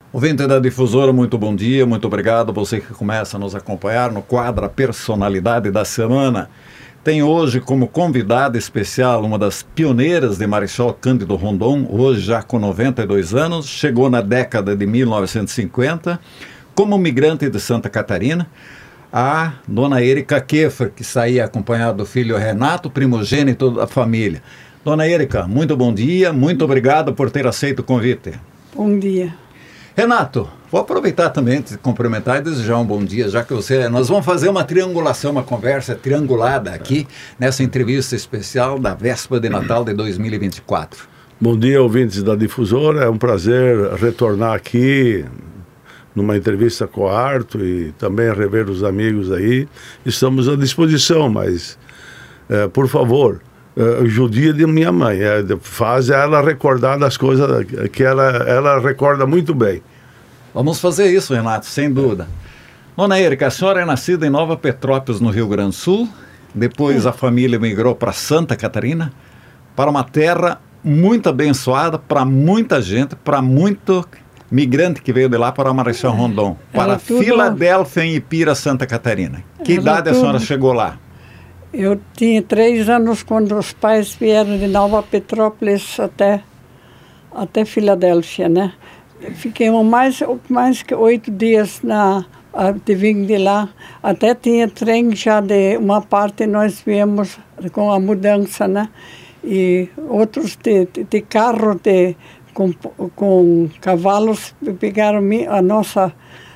Ouvinte da Difusora, muito bom dia, muito obrigado. Você que começa a nos acompanhar no quadro Personalidade da Semana. Tem hoje como convidada especial uma das pioneiras de Marechal Cândido Rondon, hoje já com 92 anos, chegou na década de 1950 como migrante de Santa Catarina, a dona Érica Keffer, que saía acompanhada do filho Renato, primogênito da família. Dona Érica, muito bom dia, muito obrigado por ter aceito o convite. Bom dia. Renato, vou aproveitar também de cumprimentar e desejar um bom dia, já que nós vamos fazer uma triangulação, uma conversa triangulada aqui, nessa entrevista especial da véspera de Natal de 2024. Bom dia, ouvintes da Difusora, é um prazer retornar aqui numa entrevista com o Arthur e também rever os amigos aí. Estamos à disposição, mas, por favor, judia de minha mãe, faz ela recordar das coisas que ela recorda muito bem. Vamos fazer isso, Renato, sem dúvida. Dona Érica, a senhora é nascida em Nova Petrópolis, no Rio Grande do Sul. Depois a família migrou para Santa Catarina, para uma terra muito abençoada, para muita gente, para muito migrante que veio de lá para Marechal Rondon, para Filadélfia, em Ipira, Santa Catarina. Que idade a senhora chegou lá? Eu tinha 3 anos quando os pais vieram de Nova Petrópolis até Filadélfia, né? Ficamos mais que 8 dias de vir de lá. Até tinha trem já de uma parte, nós viemos com a mudança, né? E outros de carro com cavalos pegaram a nossa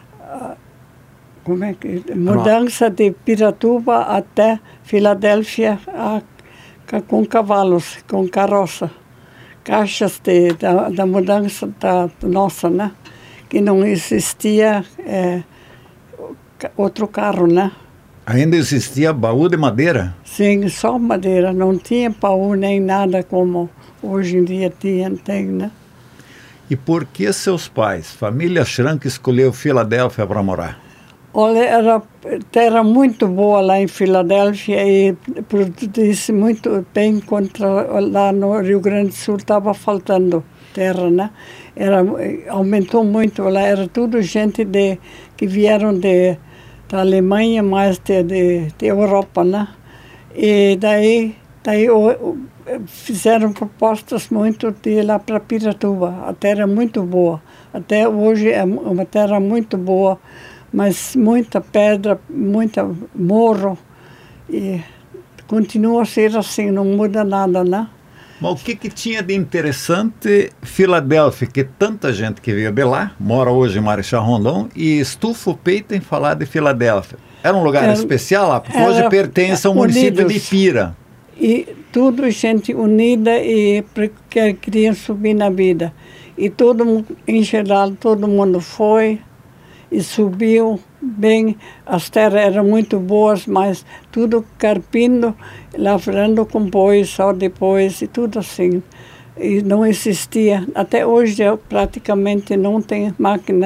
mudança de Piratuba até Filadélfia com cavalos, com carroça. Caixas da mudança da nossa, né? Que não existia outro carro, né? Ainda existia baú de madeira? Sim, só madeira. Não tinha baú nem nada como hoje em dia tem, né? E por que seus pais, família Schrank, escolheu Filadélfia para morar? Olha, era terra muito boa lá em Filadélfia e produzisse muito bem contra lá no Rio Grande do Sul estava faltando terra, né? Aumentou muito lá, era tudo gente que vieram da Alemanha, mais de Europa, né? E daí fizeram propostas muito de ir lá para Piratuba. A terra é muito boa, até hoje é uma terra muito boa, mas muita pedra, muita morro, e continua a ser assim, não muda nada, né? Mas o que tinha de interessante Filadélfia, que tanta gente que veio de lá, mora hoje em Marechal Rondon, e estufa o peito em falar de Filadélfia? Era um lugar especial lá, porque hoje pertence ao município de Ipira. E tudo gente unida e porque queriam subir na vida. E todo mundo, em geral, todo mundo foi e subiu bem. As terras eram muito boas, mas tudo carpindo, lavrando com boi só depois e tudo assim. E não existia, até hoje praticamente não tem máquina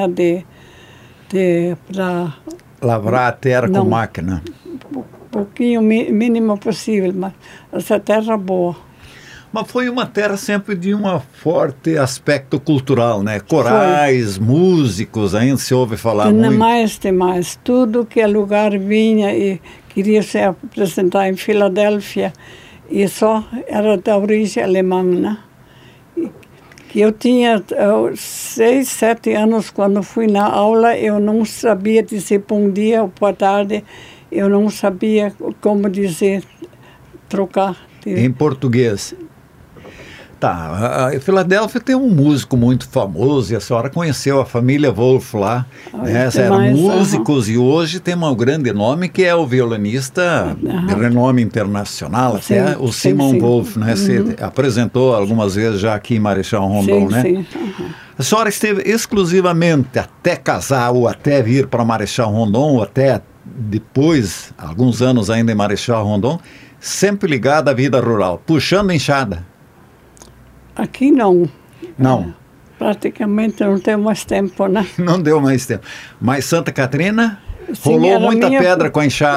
para lavrar a terra com máquina. Pouquinho, mínimo possível, mas essa terra boa. Mas foi uma terra sempre de um forte aspecto cultural, né? Corais, músicos, ainda se ouve falar muito. Tem mais. Tudo que é lugar vinha e queria se apresentar em Filadélfia e só era da origem alemã, né? Que eu tinha 6, 7 anos quando fui na aula, eu não sabia dizer bom dia ou boa tarde, eu não sabia como dizer, trocar. Em português. Tá, a Filadélfia tem um músico muito famoso, e a senhora conheceu a família Wolf lá, né? Eram músicos, e hoje tem um grande nome que é o violinista de renome internacional, até o Simon Wolf, né? Se apresentou algumas vezes já aqui em Marechal Rondon, né? Sim. A senhora esteve exclusivamente até casar ou até vir para Marechal Rondon, ou até depois, alguns anos ainda em Marechal Rondon, sempre ligada à vida rural, puxando enxada. Aqui não. Não. Praticamente não tem mais tempo, né? Não deu mais tempo. Mas Santa Catarina rolou muita pedra com a enxada.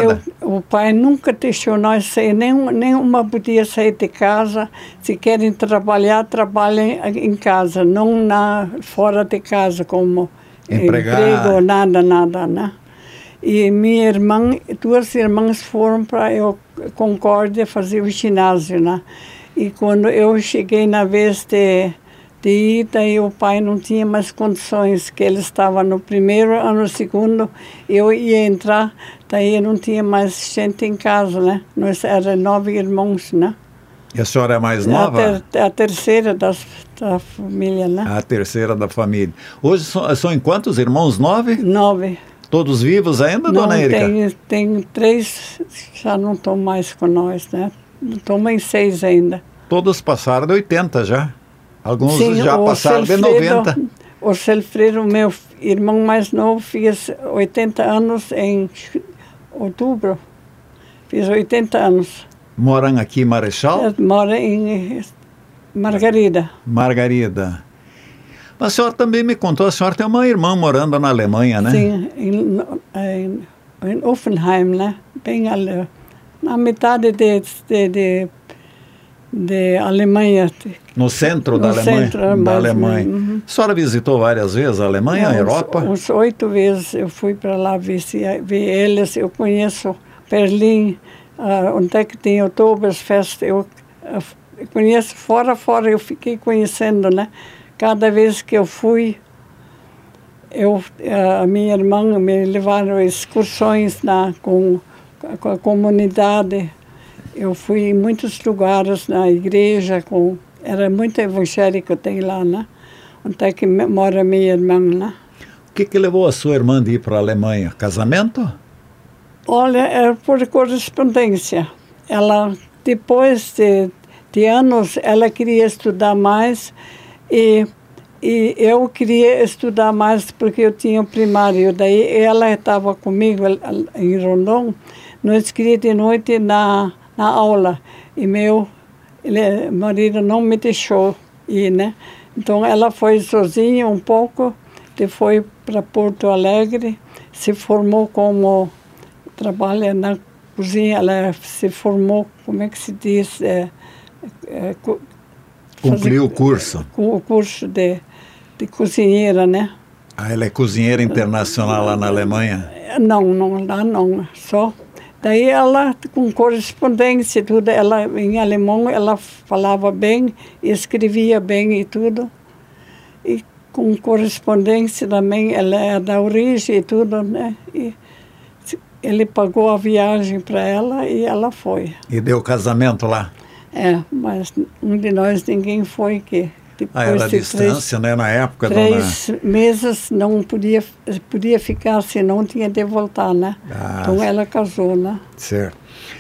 o pai nunca deixou nós sair, nenhuma podia sair de casa. Se querem trabalhar, trabalhem em casa, não fora de casa como emprego, nada, né? E minha irmã, 2 irmãs foram para Concórdia fazer o ginásio, né? E quando eu cheguei na vez de ir, daí o pai não tinha mais condições, que ele estava no primeiro ano, no segundo, eu ia entrar, daí não tinha mais gente em casa, né? Nós éramos 9 irmãos, né? E a senhora é mais nova? A terceira da família, né? A terceira da família. Hoje são em quantos irmãos? 9? 9. Todos vivos ainda, dona Érica? Tem 3, já não estão mais com nós, né? Estão em 6 ainda. Todos passaram de 80 já. Alguns Sim, já passaram de 90. O Selfredo, meu irmão mais novo, fez 80 anos em outubro. Fiz 80 anos. Moram aqui em Marechal? Mora em Margarida. Margarida. Mas a senhora também me contou, a senhora tem uma irmã morando na Alemanha, né? Sim, em Offenheim, né? Bem ali, na metade de Alemanha. No centro da Alemanha? Centro da Alemanha. Uhum. A senhora visitou várias vezes a Alemanha, a Europa? Uns 8 vezes eu fui para lá ver eles. Eu conheço Berlim, onde é que tem Oktoberfest. Eu conheço fora, eu fiquei conhecendo, né? Cada vez que eu fui, a minha irmã me levaram excursões com a comunidade. Eu fui em muitos lugares, na igreja, era muito evangélico, tem lá, né? Onde é que mora minha irmã, né? O que levou a sua irmã de ir para a Alemanha? Casamento? Olha, era por correspondência. Ela, depois de anos, ela queria estudar mais e eu queria estudar mais porque eu tinha o primário. Daí ela estava comigo em Rondon. Nós queríamos de noite na aula e meu marido não me deixou ir, né? Então ela foi sozinha um pouco, foi para Porto Alegre, se formou como trabalha na cozinha, ela se formou, como é que se diz? Cumpriu o curso. O curso de cozinheira, né? Ah, ela é cozinheira internacional lá na Alemanha? Não, lá não, só. Daí ela, com correspondência e tudo, ela em alemão, ela falava bem, escrevia bem e tudo. E com correspondência também, ela é da origem e tudo, né? E ele pagou a viagem para ela e ela foi. E deu casamento lá? Mas um de nós, ninguém foi, que depois era a distância, né, na época. 3 meses não podia ficar, senão tinha de voltar, né? Então ela casou, né? Certo.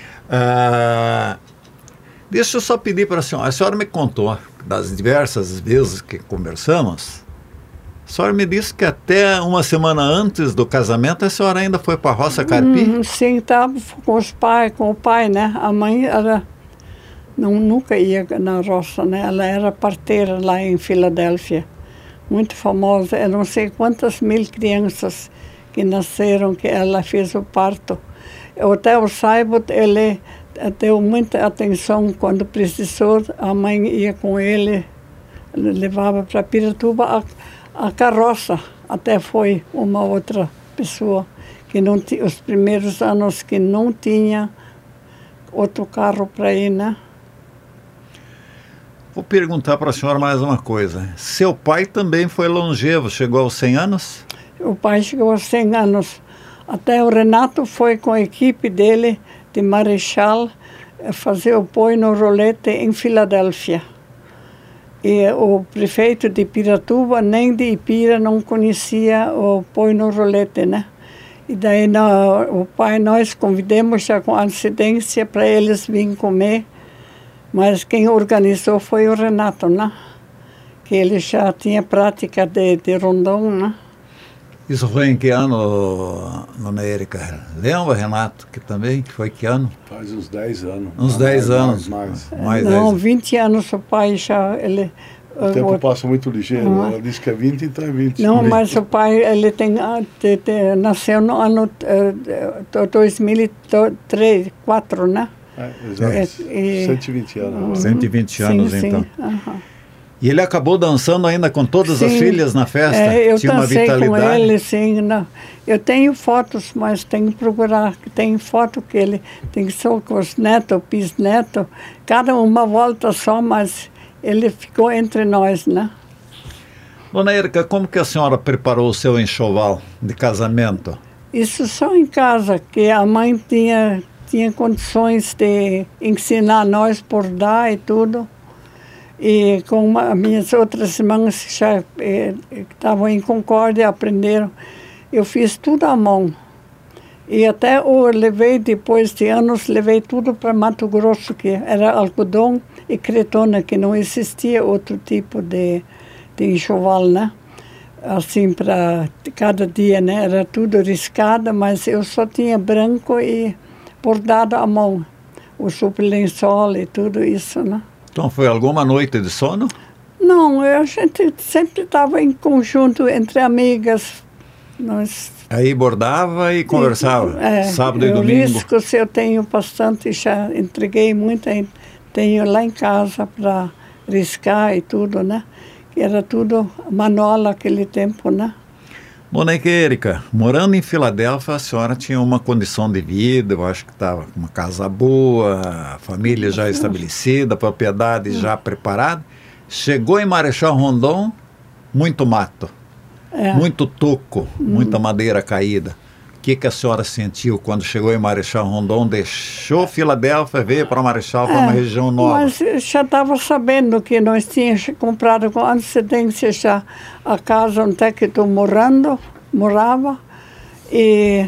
Deixa eu só pedir para a senhora me contou, das diversas vezes que conversamos, a senhora me disse que até uma semana antes do casamento a senhora ainda foi para a roça Carpi? Sim, estava com o pai, né? A mãe nunca ia na roça, né? Ela era parteira lá em Filadélfia, muito famosa. Eu não sei quantas 1000 crianças que nasceram, que ela fez o parto. Até o Saibot, ele deu muita atenção quando precisou. A mãe ia com ele, levava para Piratuba a carroça. Até foi uma outra pessoa que não tinha, os primeiros anos que não tinha outro carro para ir, né? Vou perguntar para a senhora mais uma coisa. Seu pai também foi longevo, chegou aos 100 anos? O pai chegou aos 100 anos. Até o Renato foi com a equipe dele, de Marechal, fazer o Põe no Rolete em Filadélfia. E o prefeito de Piratuba, nem de Ipira, não conhecia o Põe no Rolete, né? E daí o pai, nós convidamos já com antecedência para eles virem comer. Mas quem organizou foi o Renato, né? Que ele já tinha prática de Rondon, né? Isso foi em que ano, dona Érica? Lembra, Renato, que foi que ano? Faz uns 10 anos. Uns 10 anos. Mais não, 20 anos o pai já, O tempo passa muito ligeiro. Ela disse que é 20, então é 20. Não, mas o pai, ele nasceu no ano 2003, 2004, né? Exato. 120 anos. 120 anos, sim, então. Sim. E ele acabou dançando ainda com todas as filhas na festa? Eu tinha uma dancei vitalidade? com ele, sim. Não. Eu tenho fotos, mas tenho que procurar. Tem foto que ele tem só com os netos, bisnetos. Cada uma volta só, mas ele ficou entre nós, né? Dona Érica, como que a senhora preparou o seu enxoval de casamento? Isso só em casa, que a mãe tinha condições de ensinar nós a bordar e tudo. E com as minhas outras irmãs que já estavam em Concórdia, aprenderam. Eu fiz tudo à mão. E até eu levei, depois de anos, levei tudo para Mato Grosso, que era algodão e cretona, que não existia outro tipo de enxoval, né? Assim, para cada dia, né? Era tudo riscado, mas eu só tinha branco e bordado à mão. O lençol e tudo isso, né? Então foi alguma noite de sono? Não, a gente sempre estava em conjunto, entre amigas. Nós... Aí bordava e conversava, sábado e domingo. Riscos eu tenho bastante, já entreguei muita, tenho lá em casa para riscar e tudo, né? Era tudo manual naquele tempo, né? Dona Érica, morando em Filadélfia, a senhora tinha uma condição de vida, eu acho que estava com uma casa boa, família já estabelecida, propriedade já preparada. Chegou em Marechal Rondon, muito mato, muito toco, muita madeira caída. O que a senhora sentiu quando chegou em Marechal Rondon, deixou Filadélfia, veio para Marechal, para uma região nova? Mas já estava sabendo que nós tínhamos comprado com antecedência já a casa onde é que estou morava, e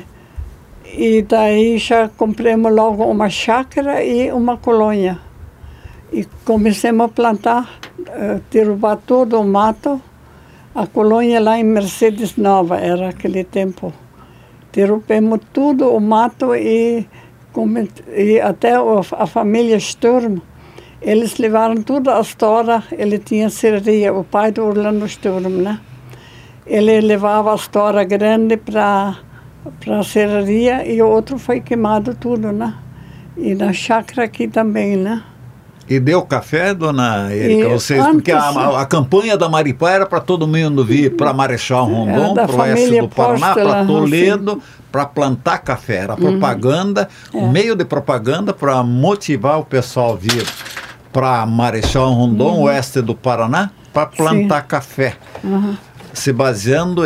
daí já compramos logo uma chácara e uma colônia. E começamos a plantar, derrubar todo o mato. A colônia lá em Mercedes Nova era aquele tempo. Derrubamos tudo o mato e até a família Sturm, eles levaram tudo a história. Ele tinha serraria, o pai do Orlando Sturm, né? Ele levava a história grande para a serraria e o outro foi queimado tudo, né? E na chácara aqui também, né? E deu café, Dona Érica? Porque a campanha da Maripá era para todo mundo vir para Marechal Rondon, para o oeste do Paraná, para Toledo, para plantar café. Era propaganda, meio de propaganda para motivar o pessoal a vir para Marechal Rondon, oeste do Paraná, para plantar café. Se baseando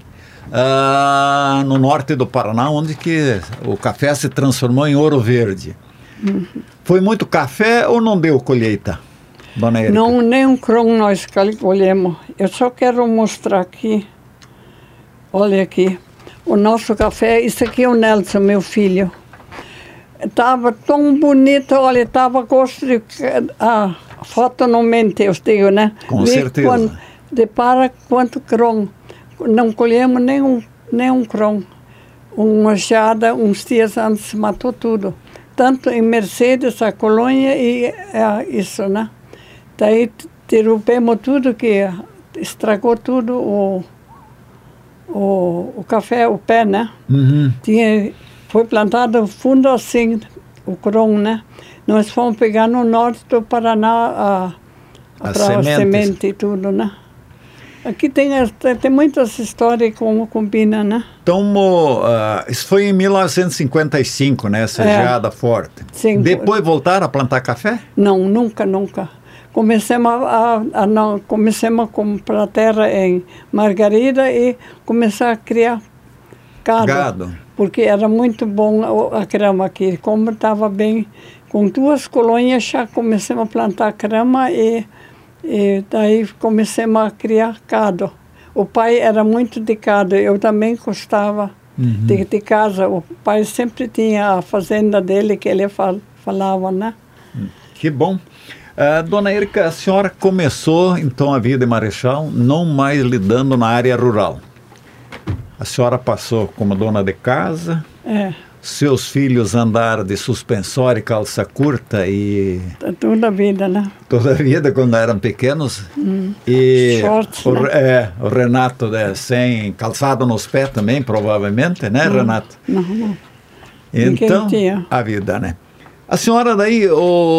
no norte do Paraná, onde que o café se transformou em ouro verde. Foi muito café ou não deu colheita, Dona Érica? Não, nem um grão nós colhemos. Eu só quero mostrar aqui. Olha aqui. O nosso café, isso aqui é o Nelson, meu filho. Estava tão bonito, olha, estava gosto de... A foto não mente, eu digo, né? Com certeza. Depara quanto grão. Não colhemos nem um grão. Uma geada, uns dias antes, matou tudo. Tanto em Mercedes, a colônia e isso, né? Daí derrubamos tudo, que estragou tudo o café, o pé, né? Foi plantado fundo assim, o grão, né? Nós fomos pegar no norte do Paraná para a semente e tudo, né? Aqui tem muitas histórias como combina, né? Então, isso foi em 1955, né? Essa geada forte. Sim. Depois voltaram a plantar café? Não, nunca. Começamos a comprar terra em Margarida e começar a criar gado. Porque era muito bom a grama aqui. Como estava bem, com 2 colônias já começamos a plantar grama e daí comecemos a criar gado. O pai era muito de gado, eu também gostava de casa. O pai sempre tinha a fazenda dele, que ele falava, né? Que bom. Dona Érica, a senhora começou então a vida em Marechal, não mais lidando na área rural. A senhora passou como dona de casa, seus filhos andaram de suspensório e calça curta e... Toda a vida, né? Toda a vida, quando eram pequenos. E Shorts, o Renato sem calçado nos pés também, provavelmente, né, Renato? Não. Então, a vida, né? A senhora daí,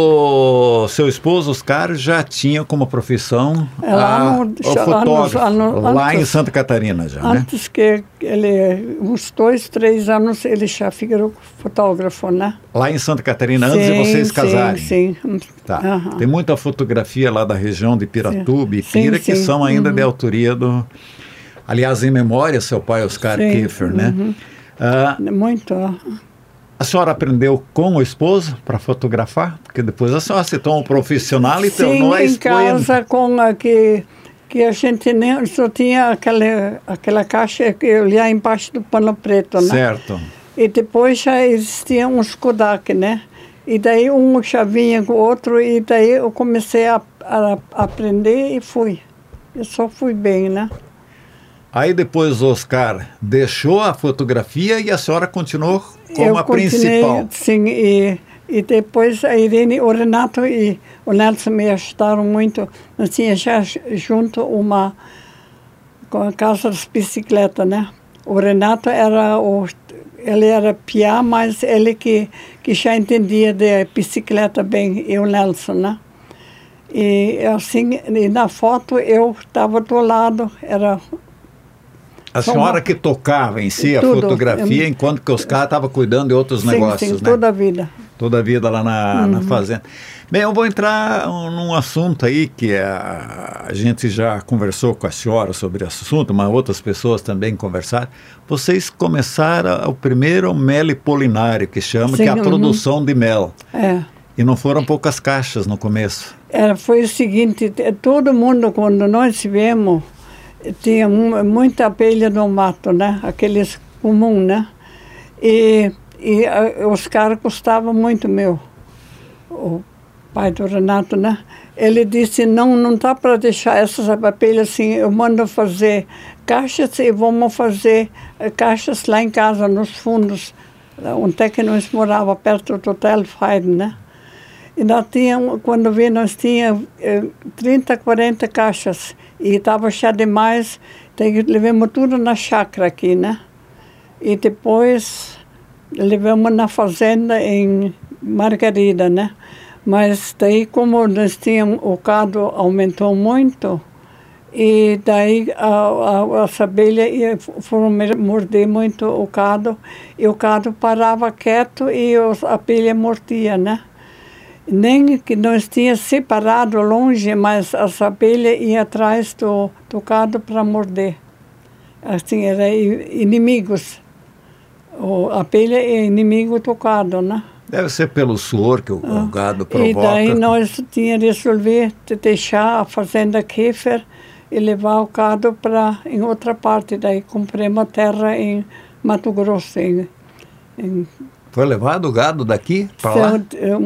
o seu esposo, Oscar, já tinha como profissão o fotógrafo, lá em Santa Catarina já, né? Antes que ele, uns 2, 3 anos, ele já ficou fotógrafo, né? Lá em Santa Catarina, antes de vocês casarem? Sim. Tá. Tem muita fotografia lá da região de Piratuba e Pira, que são ainda de autoria do... Aliás, em memória, seu pai, Oscar Kiefer, né? Muito. A senhora aprendeu com o esposo para fotografar? Porque depois a senhora se tornou um profissional e tornou a esposa. Em casa, com a que a gente nem só tinha aquela caixa que eu lia embaixo do pano preto, né? Certo. E depois já existiam uns Kodak, né? E daí um já vinha com o outro, e daí eu comecei a aprender e fui. Eu só fui bem, né? Aí depois o Oscar deixou a fotografia e a senhora continuou como a principal. Sim, e depois a Irene, o Renato e o Nelson me ajudaram muito. Nós tínhamos já junto uma casa de bicicleta, né? O Renato ele era piá, mas ele que já entendia de bicicleta bem, e o Nelson, né? E assim, e na foto eu estava do lado, era... A senhora que tocava em si a fotografia, enquanto que os caras estavam cuidando de outros negócios, né? Toda a vida. Toda a vida lá na fazenda. Bem, eu vou entrar num assunto aí que a gente já conversou com a senhora sobre esse assunto, mas outras pessoas também conversaram. Vocês começaram o primeiro mel polinário, que chama, que é a produção de mel. E não foram poucas caixas no começo. Foi o seguinte, todo mundo, quando nós viemos, tinha muita abelha no mato, né? Aqueles comuns, né? E os caras gostavam muito meu. O pai do Renato, né? Ele disse, não dá para deixar essas abelhas assim, eu mando fazer caixas e vamos fazer caixas lá em casa, nos fundos, onde que nós morava perto do Hotel Fire, né? E nós tínhamos, quando vi, nós tínhamos 30, 40 caixas. E estava já demais, levamos tudo na chácara aqui, né? E depois levamos na fazenda em Margarida, né? Mas daí, como nós tínhamos, o gado aumentou muito, e daí as abelhas foram morder muito o gado, e o gado parava quieto e a abelha mordia, né? Nem que nós tínhamos separado longe, mas as abelhas iam atrás do gado para morder. Assim, eram inimigos. A abelha é inimigo do gado, né? Deve ser pelo suor que o gado provoca. E daí nós tínhamos de resolver de deixar a fazenda Kiefer e levar o gado para em outra parte. Daí compramos a terra em Mato Grosso. Foi levado o gado daqui para lá?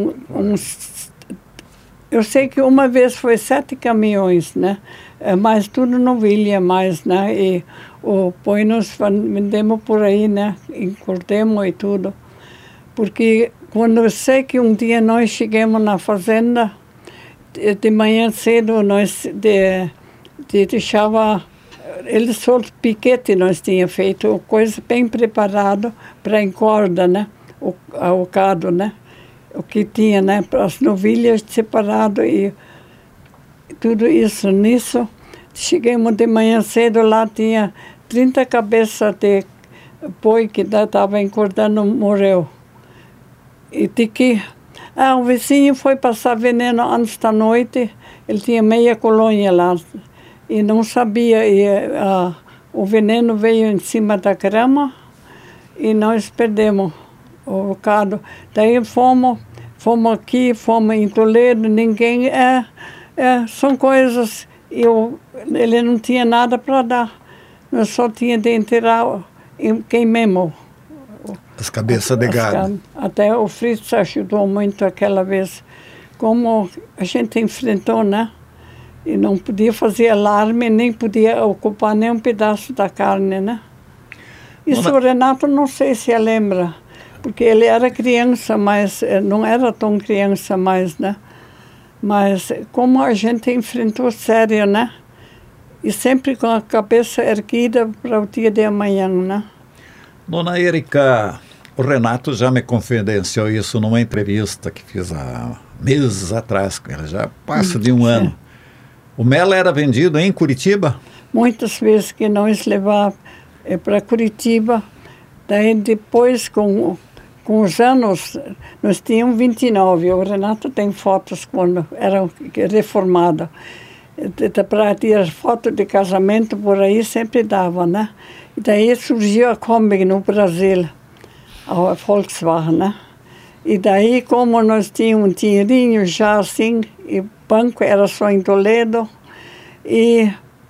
Eu sei que uma vez foi 7 caminhões, né? Mas tudo não vinha mais, né? E depois nós vendemos por aí, né? Encordemos e tudo. Porque quando eu sei que um dia nós chegamos na fazenda, de manhã cedo nós deixava... Eles só piquete nós tínhamos feito, coisa bem preparada para encorda, né? O gado, né? O que tinha, né? As novilhas separado e tudo isso. Nisso, chegamos de manhã cedo, lá tinha 30 cabeças de boi que estava encordando, morreu. E o vizinho foi passar veneno antes da noite, ele tinha meia colônia lá. E não sabia, o veneno veio em cima da grama e nós perdemos o gado. Daí fomos aqui, fomos em Toledo, ninguém... são coisas, ele não tinha nada para dar. Nós só tínhamos de enterrar, queimemos. As cabeças de gado. Até o Fritz ajudou muito aquela vez. Como a gente enfrentou, né? E não podia fazer alarme, nem podia ocupar nem um pedaço da carne, né? Isso o Renato não sei se lembra, porque ele era criança, mas não era tão criança mais, né? Mas como a gente enfrentou sério, né? E sempre com a cabeça erguida para o dia de amanhã, né? Dona Érica, o Renato já me confidenciou isso numa entrevista que fiz há meses atrás com ele, já passa de um ano. O mel era vendido em Curitiba? Muitas vezes que nós levávamos para Curitiba, daí depois com os anos, nós tínhamos 29, o Renato tem fotos quando era reformado. Para tirar foto de casamento por aí sempre dava, né? E daí surgiu a Kombi no Brasil, a Volkswagen, né? E daí, como nós tínhamos um dinheirinho já assim, e o banco era só em Toledo, e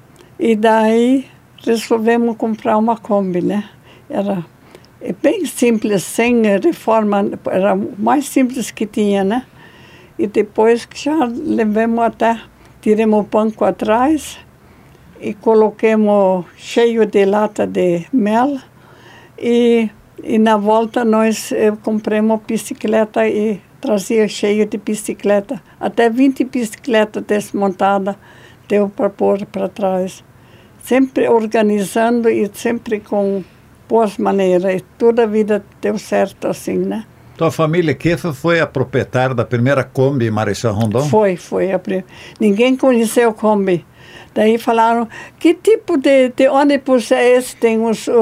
daí resolvemos comprar uma Kombi, né? Era bem simples, sem reforma, era o mais simples que tinha, né? E depois que já levamos até, tiramos o banco atrás e coloquemos cheio de lata de mel e na volta nós compramos bicicleta e trazia cheio de bicicleta. Até 20 bicicletas desmontadas deu para pôr para trás. Sempre organizando e sempre com boas maneiras. E toda a vida deu certo assim, né? Tua família Kiefer foi a proprietária da primeira Kombi Marechal Rondon? Foi. Ninguém conheceu a Kombi. Daí falaram, que tipo de ônibus é esse? Tem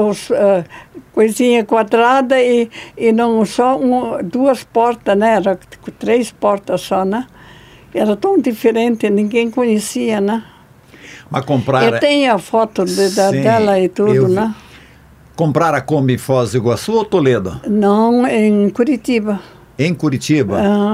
coisinha quadrada e não só duas portas, né? Era 3 portas só, né? Era tão diferente, ninguém conhecia, né? Mas comprar... Eu tenho a foto dela e tudo, né? Comprar a Kombi em Foz do Iguaçu ou Toledo? Não, em Curitiba. Em Curitiba?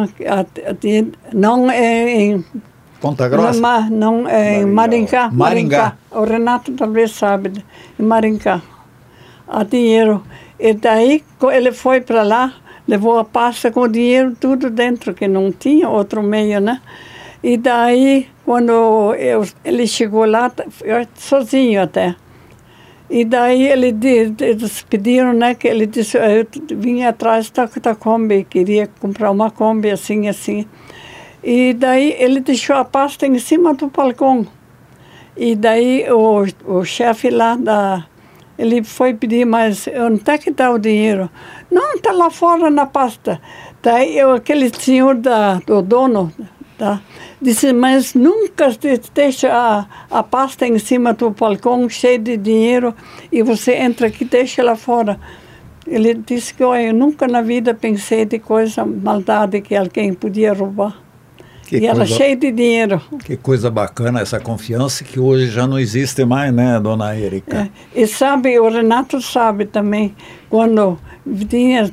Não em... Ponta Grossa? Não, é em Maringá. Maringá. O Renato talvez sabe, em Maringá. A dinheiro. E daí ele foi para lá, levou a pasta com o dinheiro tudo dentro, que não tinha outro meio, né? E daí, quando ele chegou lá, sozinho até. E daí eles pediram, né, que ele disse, eu vinha atrás da Kombi, queria comprar uma Kombi assim. E daí ele deixou a pasta em cima do balcão. E daí o chefe lá, ele foi pedir, mas onde é que está o dinheiro? Não, está lá fora na pasta. Daí aquele senhor do dono disse, mas nunca deixa a pasta em cima do balcão cheia de dinheiro e você entra aqui e deixa lá fora. Ele disse que eu nunca na vida pensei de coisa, maldade que alguém podia roubar. Era cheio de dinheiro. Que coisa bacana essa confiança que hoje já não existe mais, né, Dona Érica? E sabe, o Renato sabe também, quando tinha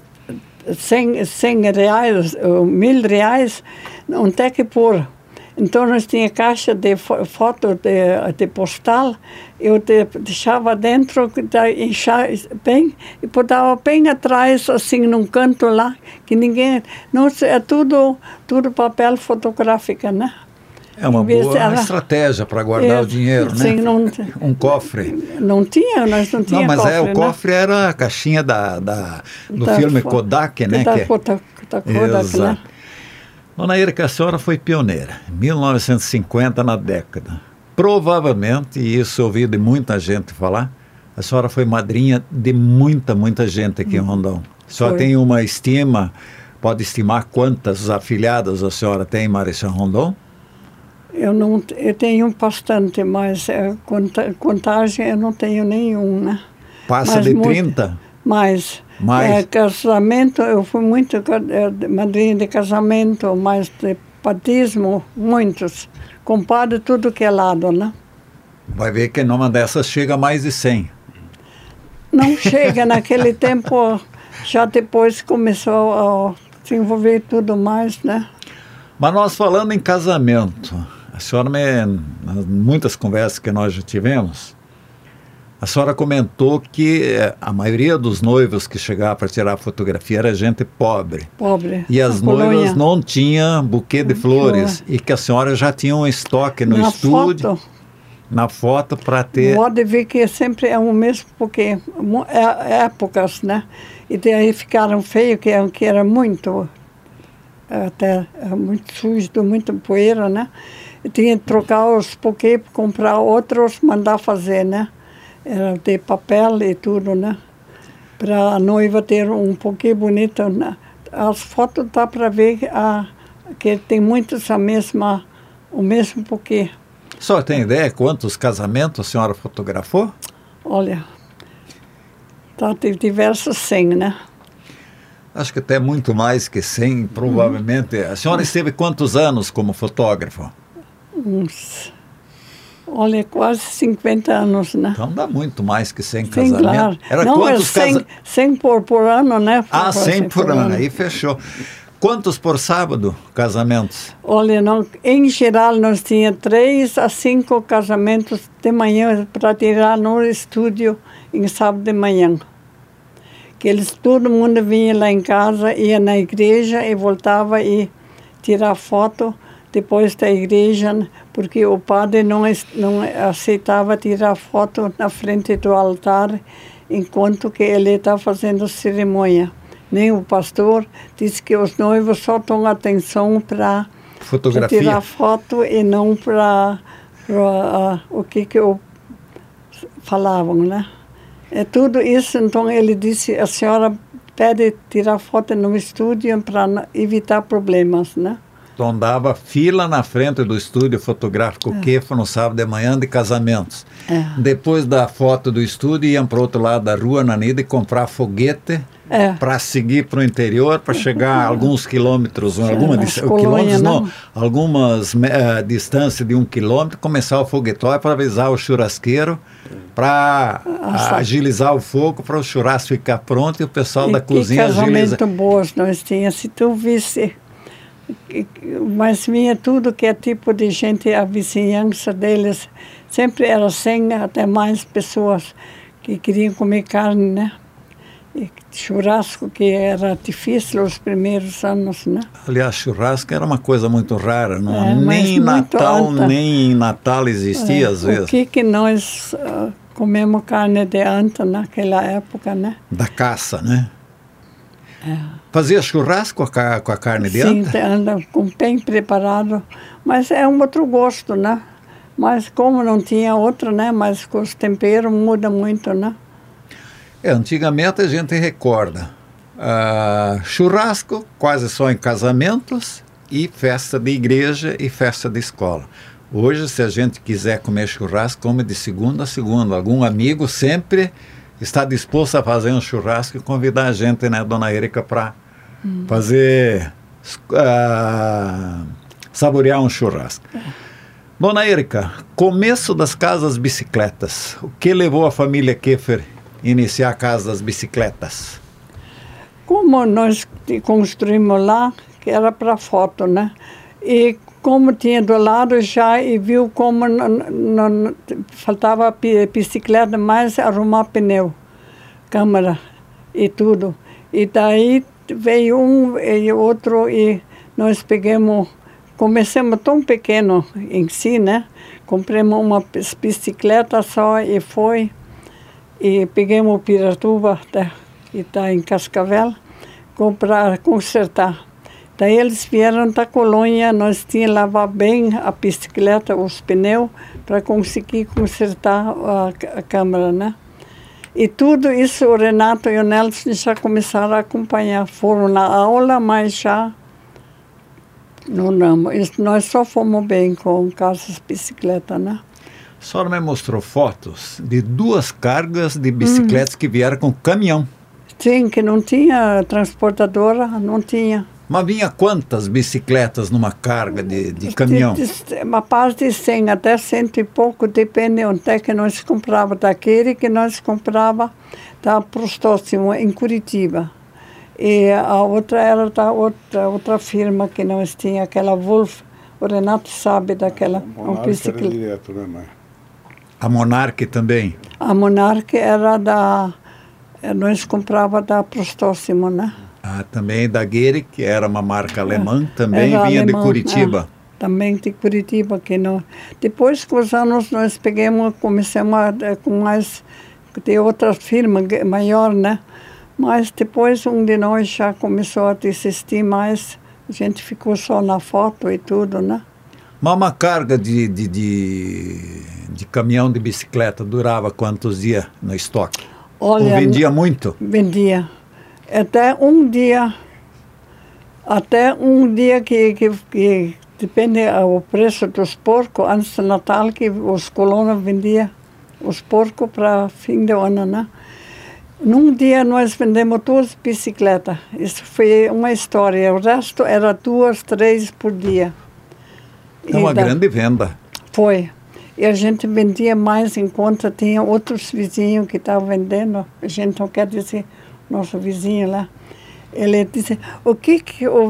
100 reais, ou 1.000 reais, onde é que pôr? Então, nós tínhamos caixa de foto de postal, eu deixava dentro, bem, e botava bem atrás, assim, num canto lá, que ninguém... Não, é tudo papel fotográfico, né? É uma boa estratégia para guardar o dinheiro, sim, né? Não, um cofre. Nós não tínhamos cofre. Não, mas cofre, o cofre era a caixinha do filme Kodak, né? Da Kodak, né? Dona Érica, a senhora foi pioneira, em 1950 na década. Provavelmente, e isso eu ouvi de muita gente falar, a senhora foi madrinha de muita gente aqui em Rondon. A senhora tem uma estima, pode estimar quantas afilhadas a senhora tem em Marechal Rondon? Eu tenho bastante, mas contagem eu não tenho nenhum, né? Passa de 30? Mais. Casamento, eu fui muito madrinha de casamento, mas de batismo, muitos. Compadre, tudo que é lado, né? Vai ver que numa dessas chega a mais de 100. Não chega, naquele tempo, já depois começou a se envolver tudo mais, né? Mas nós falando em casamento, a senhora, nas muitas conversas que nós já tivemos, a senhora comentou que a maioria dos noivos que chegavam para tirar fotografia era gente pobre. Pobre. E as noivas não tinham buquê de flores. E que a senhora já tinha um estoque no estúdio. na foto para ter... Pode ver que sempre é o mesmo, porque épocas, né? E daí ficaram feios, que era muito, até muito sujo, muita poeira, né? E tinha que trocar os buquês, comprar outros, mandar fazer, né? Era de papel e tudo, né? Para a noiva ter um buquê bonito, né? As fotos dá para ver que tem muitos o mesmo buquê. A senhora tem ideia quantos casamentos a senhora fotografou? Olha, tem diversos 100, né? Acho que até muito mais que 100, provavelmente. A senhora esteve quantos anos como fotógrafo? Olha, quase 50 anos, né? Então dá muito mais que 100 Sim, casamentos. claro. Era não, quantos 100 por ano, né? 100 por ano, aí fechou. Quantos por sábado, casamentos? Olha, em geral nós tínhamos 3 a 5 casamentos de manhã para tirar no estúdio em sábado de manhã. Que todo mundo vinha lá em casa, ia na igreja e voltava e tirar foto depois da igreja, porque o padre não aceitava tirar foto na frente do altar enquanto que ele está fazendo cerimônia. Nem o pastor disse que os noivos só dão atenção para tirar foto e não para o que falavam, né? É tudo isso, então ele disse, a senhora pede tirar foto no estúdio para evitar problemas, né? Então dava fila na frente do estúdio fotográfico Kefa no sábado de manhã de casamentos. Depois da foto do estúdio, iam para o outro lado da rua, na Nida, e comprar foguete para seguir para o interior, para chegar a alguns quilômetros, algumas distâncias de 1 quilômetro, começar o foguetório para avisar o churrasqueiro, para agilizar o fogo, para o churrasco ficar pronto e o pessoal da cozinha agilizar. Que casamento bons nós tínhamos, se tu visse... Mas vinha tudo que é tipo de gente, a vizinhança deles, sempre era 100 até mais pessoas que queriam comer carne, né? E churrasco, que era difícil os primeiros anos, né? Aliás, churrasco era uma coisa muito rara, não? Nem em Natal existia às vezes. O que nós comemos carne de anta naquela época, né? Da caça, né? Fazia churrasco com a carne de anta? Sim, de anta, bem preparado. Mas é um outro gosto, né? Mas como não tinha outro, né? Mas com os temperos muda muito, né? Antigamente a gente recorda. Churrasco quase só em casamentos e festa de igreja e festa de escola. Hoje, se a gente quiser comer churrasco, come de segunda a segunda. Algum amigo sempre... está disposto a fazer um churrasco e convidar a gente, né, Dona Érica, para fazer, saborear um churrasco. Dona Érica, começo das casas bicicletas. O que levou a família Keffer a iniciar a Casa das Bicicletas? Como nós construímos lá, que era para foto, né? E como tinha do lado já e viu como não faltava bicicleta, mais arrumar pneu, câmera e tudo. E daí veio um e outro e nós começamos tão pequeno em si, né? Compramos uma bicicleta só e foi. E pegamos o Piratuba, que está em Cascavel, para consertar. Daí eles vieram da colônia, nós tínhamos que lavar bem a bicicleta, os pneus, para conseguir consertar a câmera, né? E tudo isso o Renato e o Nelson já começaram a acompanhar. Foram na aula, mas já não. Nós só fomos bem com casas bicicleta, né? A senhora me mostrou fotos de 2 cargas de bicicletas que vieram com caminhão. Sim, que não tinha transportadora, não tinha. Mas vinha quantas bicicletas numa carga de caminhão? Uma parte de 100 até 100 e pouco, depende onde é que nós comprava. Daquele que nós comprava da Prostóximo, em Curitiba. E a outra era da outra firma que nós tínhamos, aquela Wolf. O Renato sabe daquela bicicleta. Era direto, né, mãe? A Monarch também? A Monarch era nós comprava da Prostóximo, né? Também da Gehrig, que era uma marca alemã, também vinha de Curitiba. também de Curitiba. Que não. Depois, com os anos, nós começamos com mais de outra firma maior, né? Mas depois um de nós já começou a desistir mais, a gente ficou só na foto e tudo, né? Mas uma carga de caminhão de bicicleta durava quantos dias no estoque? Olha, ou vendia muito? Vendia. Até um dia que depende do preço dos porcos, antes do Natal, que os colonos vendiam os porcos para fim de ano, né? Num dia nós vendemos 2 bicicletas. Isso foi uma história. O resto era 2, 3 por dia. É uma grande venda. Foi. E a gente vendia mais enquanto tinha outros vizinhos que estavam vendendo. A gente não quer dizer nosso vizinho lá. Ele disse, o que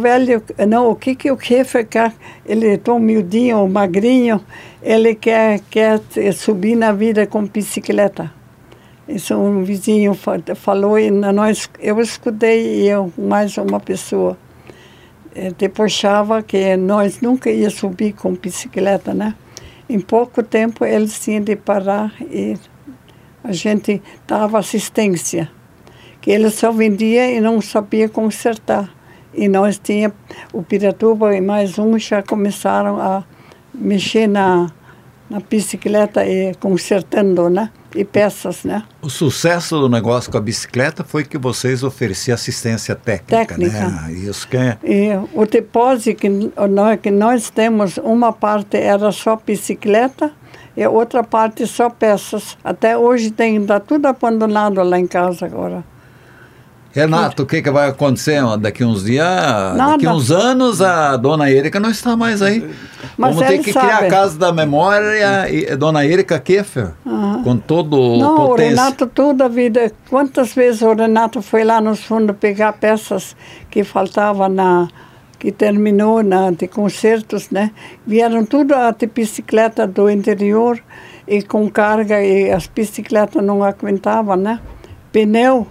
o chefe quer? Ele é tão miudinho, magrinho, ele quer subir na vida com bicicleta. Isso um vizinho falou e eu escutei e mais uma pessoa. Depois achava que nós nunca ia subir com bicicleta, né? Em pouco tempo eles tinham de parar e a gente dava assistência, que eles só vendiam e não sabia consertar. E nós tínhamos, o Piratuba e mais um já começaram a mexer na bicicleta e consertando, né? E peças, né? O sucesso do negócio com a bicicleta foi que vocês ofereciam assistência técnica. Né? Isso que é... E o depósito que nós temos, uma parte era só bicicleta e outra parte só peças. Até hoje está tudo abandonado lá em casa agora. Renato, o que vai acontecer daqui uns dias? Nada. Daqui uns anos a dona Érica não está mais aí. Mas vamos ter que criar a Casa da Memória e Dona Érica Keffer, com todo o não, potência. O Renato toda a vida, quantas vezes o Renato foi lá nos fundos pegar peças que faltavam que terminou de concertos, né? Vieram tudo de bicicleta do interior e com carga e as bicicletas não aguentavam, né? Pneu.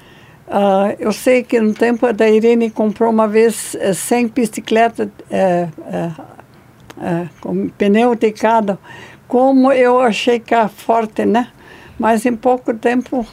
Eu sei que no tempo da Irene comprou uma vez 100 bicicletas com pneu de cada. Como eu achei que era forte, né? Mas em pouco tempo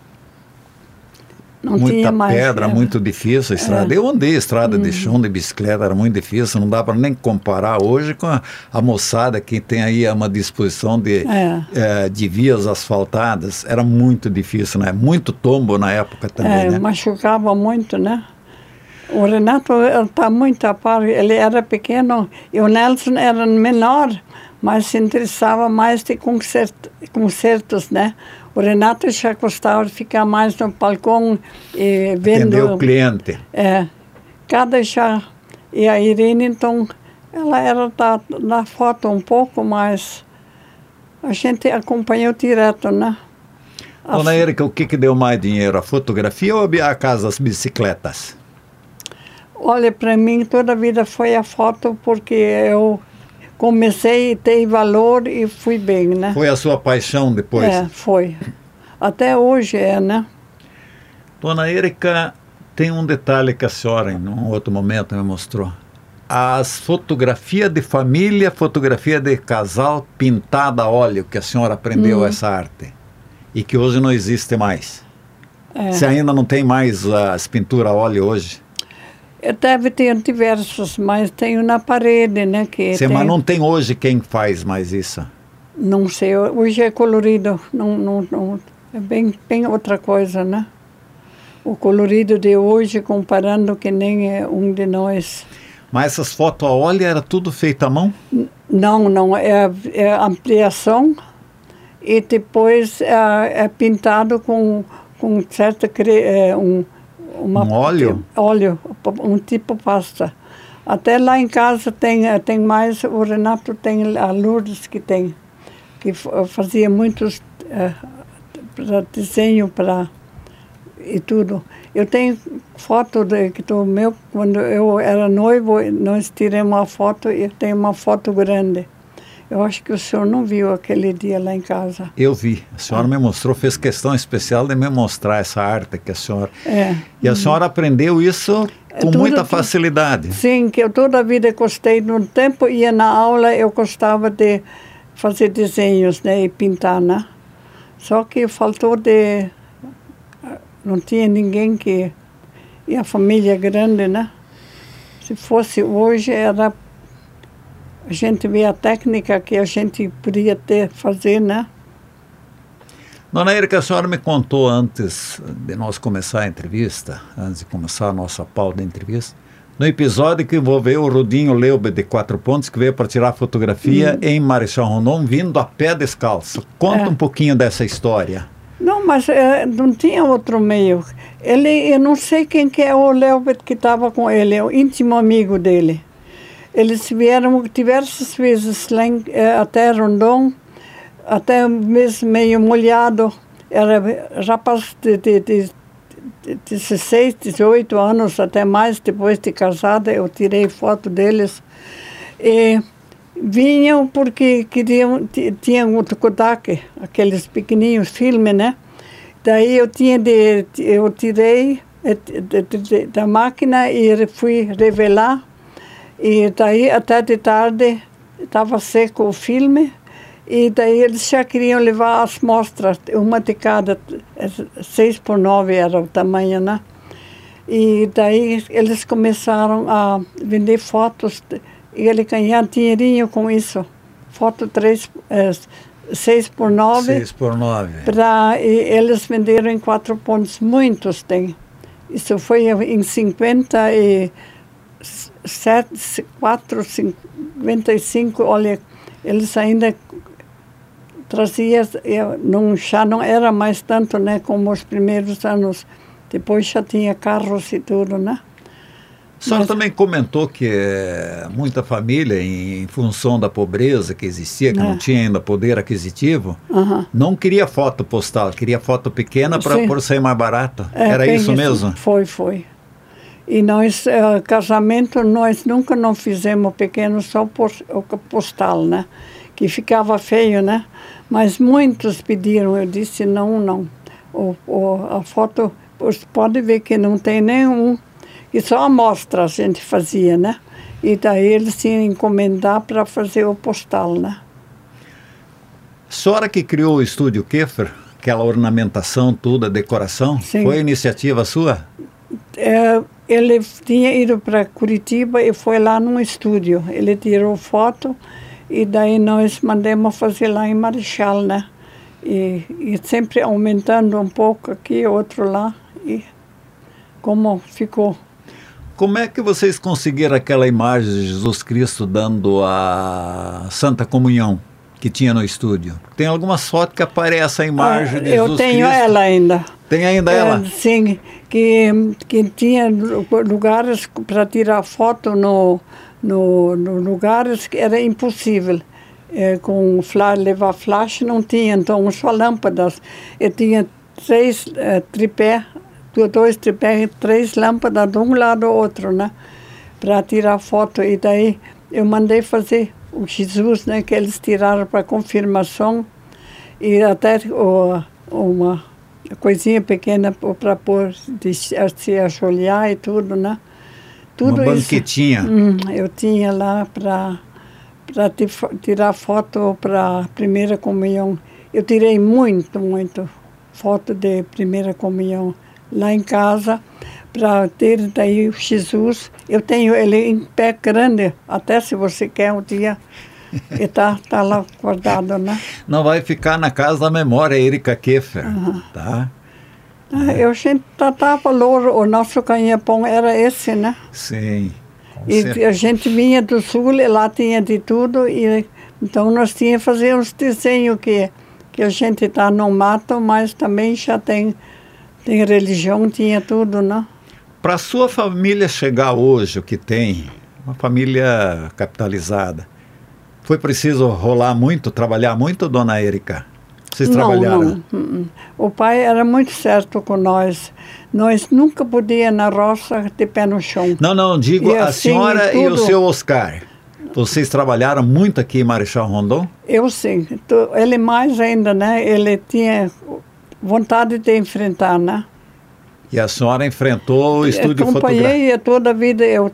não tinha mais. Muita pedra, muito difícil a estrada. Eu andei a estrada de chão de bicicleta, era muito difícil, não dá para nem comparar hoje com a moçada que tem aí uma disposição de vias asfaltadas. Era muito difícil, né? Muito tombo na época também, né? Machucava muito, né? O Renato está muito a par, ele era pequeno e o Nelson era menor, mas se interessava mais de concertos, né? O Renato já gostava de ficar mais no balcão e vendo... Atender o cliente. Cada já... E a Irene, então, ela era da foto um pouco, mas a gente acompanhou direto, né? Dona Érica, o que deu mais dinheiro, a fotografia ou a Casa das Bicicletas? Olha, para mim toda a vida foi a foto, porque eu comecei a ter valor e fui bem, né? Foi a sua paixão depois? Foi. Até hoje né? Dona Érica, tem um detalhe que a senhora, em um outro momento, me mostrou. As fotografias de família, fotografia de casal pintada a óleo, que a senhora aprendeu essa arte. E que hoje não existe mais. Você ainda não tem mais as pinturas a óleo hoje? Deve ter diversos, mas tenho na parede, né? Mas não tem hoje quem faz mais isso? Não sei, hoje é colorido, não, é bem outra coisa, né? O colorido de hoje, comparando que nem é um de nós. Mas essas fotos a óleo era tudo feito à mão? Não, é ampliação e depois é pintado com certa... Um óleo? Óleo, um tipo pasta. Até lá em casa tem mais, o Renato tem a Lourdes que fazia muitos desenho e tudo. Eu tenho foto do meu, quando eu era noivo, nós tiramos uma foto e eu tenho uma foto grande. Eu acho que o senhor não viu aquele dia lá em casa. Eu vi. A senhora me mostrou, fez questão especial de me mostrar essa arte que a senhora... E a senhora aprendeu isso Com muita facilidade. Sim, que eu toda a vida gostei. No tempo ia na aula, eu gostava de fazer desenhos, né, e pintar, né? Só que faltou de... Não tinha ninguém que... E a família é grande, né? Se fosse hoje, era... A gente vê a técnica que a gente podia fazer, né? Dona Érica, a senhora me contou antes de nós começar a entrevista, antes de começar a nossa pauta da entrevista, no episódio que envolveu o Rudinho Leube de 4 Pontos, que veio para tirar fotografia em Marechal Rondon, vindo a pé descalço. Conta um pouquinho dessa história. Não, mas não tinha outro meio. Eu não sei quem que é o Leube que estava com ele, é o íntimo amigo dele. Eles vieram diversas vezes lá até Rondon, até mesmo meio molhado. Era rapaz de 16, 18 anos, até mais, depois de casada, eu tirei foto deles. E vinham porque tinham o Kodak, aqueles pequenininhos filmes, né? Daí eu tirei da máquina e fui revelar. E daí até de tarde estava seco o filme. E daí eles já queriam levar as mostras, uma de cada, 6x9 era o tamanho, né? E daí eles começaram a vender fotos, e ele ganhava dinheirinho com isso. Foto 6x9. 6x9. E eles venderam em 4 pontos, muitos tem. Isso foi em 55, olha, eles ainda trazia, já não era mais tanto, né, como os primeiros anos. Depois já tinha carros e tudo, né? A senhora também comentou que muita família, em função da pobreza que existia, que não tinha ainda poder aquisitivo, não queria foto postal, queria foto pequena por ser mais barato. Era isso mesmo? Foi. E nós, casamento, nós nunca não fizemos pequeno, só por postal, né? Que ficava feio, né? Mas muitos pediram, eu disse não. A foto, pode ver que não tem nenhum, e só a amostra a gente fazia, né? E daí eles tinham que encomendar para fazer o postal, né? A senhora que criou o Estúdio Kiefer, aquela ornamentação toda, decoração, sim. Foi iniciativa sua? Ele tinha ido para Curitiba e foi lá num estúdio. Ele tirou foto e daí nós mandamos fazer lá em Marechal, né? E sempre aumentando um pouco aqui, outro lá, e como ficou. Como é que vocês conseguiram aquela imagem de Jesus Cristo dando a Santa Comunhão que tinha no estúdio? Tem algumas fotos que aparece a imagem de Jesus Cristo. Eu tenho ela ainda. Tem ainda ela? Sim, que tinha lugares para tirar foto no lugares que era impossível. Com levar flash não tinha, então só lâmpadas. Eu tinha 3 2 tripés, 3 lâmpadas de um lado ao outro, né? Para tirar foto. E daí eu mandei fazer o Jesus, né? Que eles tiraram para confirmação. E até uma coisinha pequena para pôr, se ajoelhar e tudo, né? Tudo uma isso, banquetinha. Eu tinha lá para tirar foto para a primeira comunhão. Eu tirei muito foto de primeira comunhão lá em casa, para ter daí o Jesus. Eu tenho ele em pé grande, até se você quer um dia, está lá guardado, né? Não vai ficar na casa da memória, Érica Kiefer, tá? Eu gente tratava valor, o nosso ganha-pão era esse, né? Sim. E a gente vinha do sul e lá tinha de tudo, e então nós tínhamos que fazer uns desenhos que a gente está no mato, mas também já tem religião, tinha tudo, né? Para a sua família chegar hoje, o que tem, uma família capitalizada, foi preciso rolar muito, trabalhar muito, dona Érica? Vocês trabalharam? Não. O pai era muito certo com nós. Nós nunca podíamos na roça de pé no chão. Não, digo e a assim, senhora e o seu Oscar. Vocês trabalharam muito aqui em Marechal Rondon? Eu sim. Ele mais ainda, né? Ele tinha vontade de enfrentar, né? E a senhora enfrentou o estúdio fotográfico? Acompanhei toda a vida, eu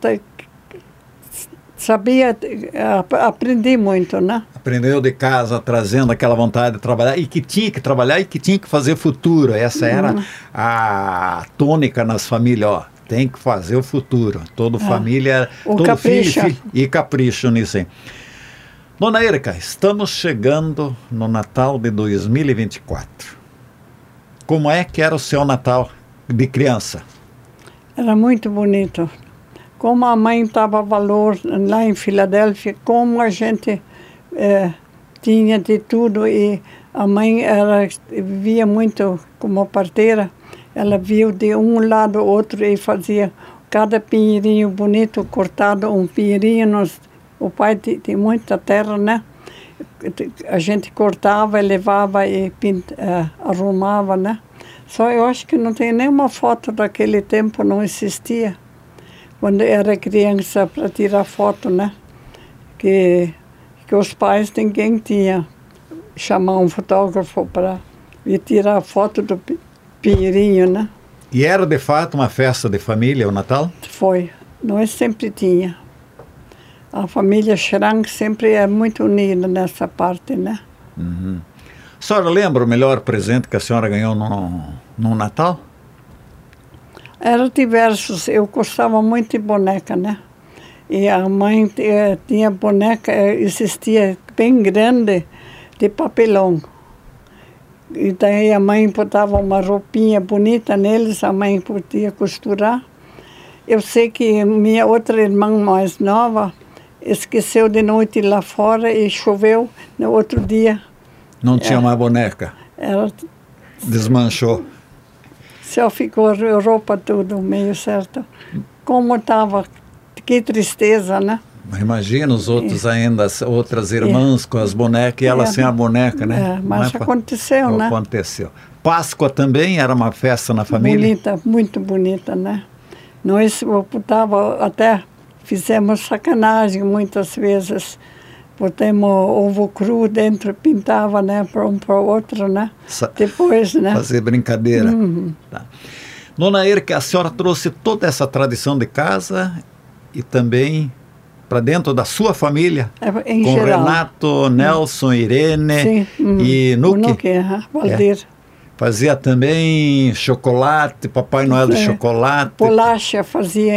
sabia, aprendi muito, né? Aprendeu de casa, trazendo aquela vontade de trabalhar, e que tinha que trabalhar e que tinha que fazer futuro. Essa era a tônica nas famílias, ó. Tem que fazer o futuro. Toda família, todo capricho. filho e capricho nisso aí. Dona Érica, estamos chegando no Natal de 2024. Como é que era o seu Natal de criança? Era muito bonito. Como a mãe dava valor lá em Filadélfia, como a gente tinha de tudo. E a mãe vivia muito como parteira. Ela viu de um lado ao outro e fazia cada pinheirinho bonito, cortado um pinheirinho. O pai tinha muita terra, né? A gente cortava e levava e arrumava, né? Só eu acho que não tem nenhuma foto daquele tempo, não existia. Quando era criança, para tirar foto, né? Que os pais, ninguém tinha. Chamar um fotógrafo para ir tirar foto do pinheirinho, né? E era de fato uma festa de família, o Natal? Foi. Nós sempre tinha. A família Schrank sempre é muito unida nessa parte, né? Uhum. A senhora lembra o melhor presente que a senhora ganhou no Natal? Eram diversos. Eu gostava muito de boneca, né? E a mãe tinha boneca, existia bem grande, de papelão. E daí a mãe botava uma roupinha bonita neles, a mãe podia costurar. Eu sei que minha outra irmã mais nova esqueceu de noite lá fora e choveu no outro dia. Não tinha mais boneca? Ela desmanchou. Só ficou a roupa tudo meio certo. Como estava, que tristeza, né? Imagina os outros ainda, outras irmãs com as bonecas e ela sem a boneca, né? Mas aconteceu, né? Aconteceu. Páscoa também era uma festa na família? Bonita, muito bonita, né? Nós até fizemos sacanagem muitas vezes. Botamos ovo cru dentro, pintava, né? Para um para o outro, né? Depois, né? Fazer brincadeira. Tá. Dona Érica, a senhora trouxe toda essa tradição de casa e também para dentro da sua família? Em com geral. Renato, Nelson, Irene e Nuque? Valdir. Fazia também chocolate, Papai Noel de chocolate. Bolacha fazia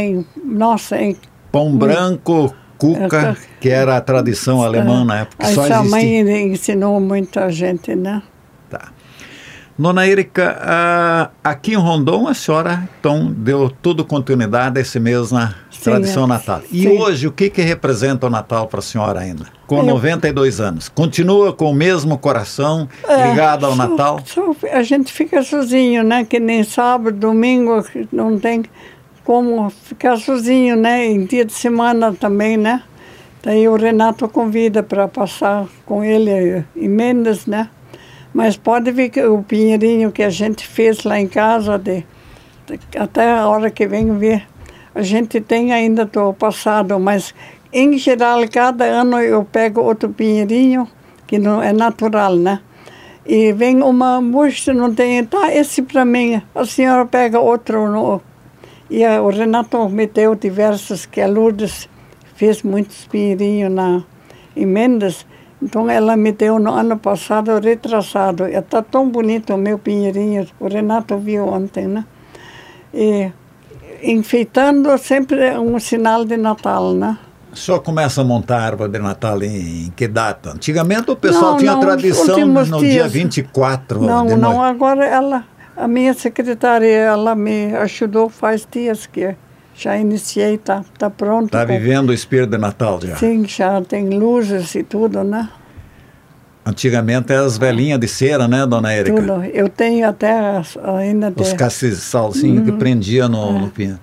pão branco, cuca, que era a tradição alemã na época. Só existia. A mãe ensinou muita gente, né? Tá. Dona Érica, aqui em Rondon a senhora então deu toda continuidade a essa mesma tradição natal. E hoje o que representa o Natal para a senhora ainda? Com 92 anos. Continua com o mesmo coração ligado ao Natal? A gente fica sozinho, né? Que nem sábado, domingo, não tem como ficar sozinho, né? Em dia de semana também, né? Daí o Renato convida para passar com ele em Mendes, né? Mas pode ver que o pinheirinho que a gente fez lá em casa, até a hora que vem ver, a gente tem ainda do passado, mas em geral, cada ano eu pego outro pinheirinho, que não é natural, né? E vem uma moça, não tem, tá, esse para mim, a senhora pega outro. E o Renato meteu diversos, que a Lourdes fez muitos pinheirinhos em Mendes. Então ela me deu no ano passado, retrasado. Está tão bonito o meu pinheirinho. O Renato viu ontem, né? E enfeitando sempre é um sinal de Natal, né? O senhor começa a montar a árvore de Natal em que data? Antigamente o pessoal tinha a tradição no dia 24 de noite. Não, agora a minha secretária, ela me ajudou faz dias que já iniciei, tá pronto. Está vivendo o espírito de Natal já? Sim, já tem luzes e tudo, né? Antigamente as velhinhas de cera, né, Dona Érica? Tudo. Eu tenho até ainda... Os castiçalzinhos que prendia no pino.